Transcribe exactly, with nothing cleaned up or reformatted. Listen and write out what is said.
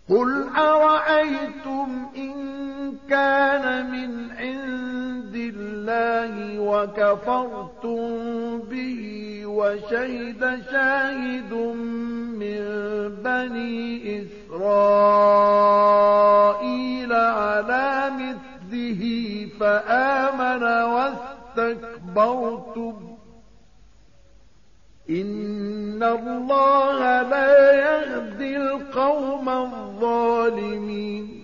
قُلْ أَرَأَيْتُمْ إِن كَانَ مِنْ عِندِ اللَّهِ وَكَفَرْتُم بِهِ وَشَهِدَ شَاهِدٌ مِّن بَنِي إِسْرَائِيلَ عَلَىٰ مِثْلِهِ فَآمَنَ وَاسْتَكْبَرْتُمْ إِنَّ اللَّهَ لَا يَهْدِي الْقَوْمَ الظَّالِمِينَ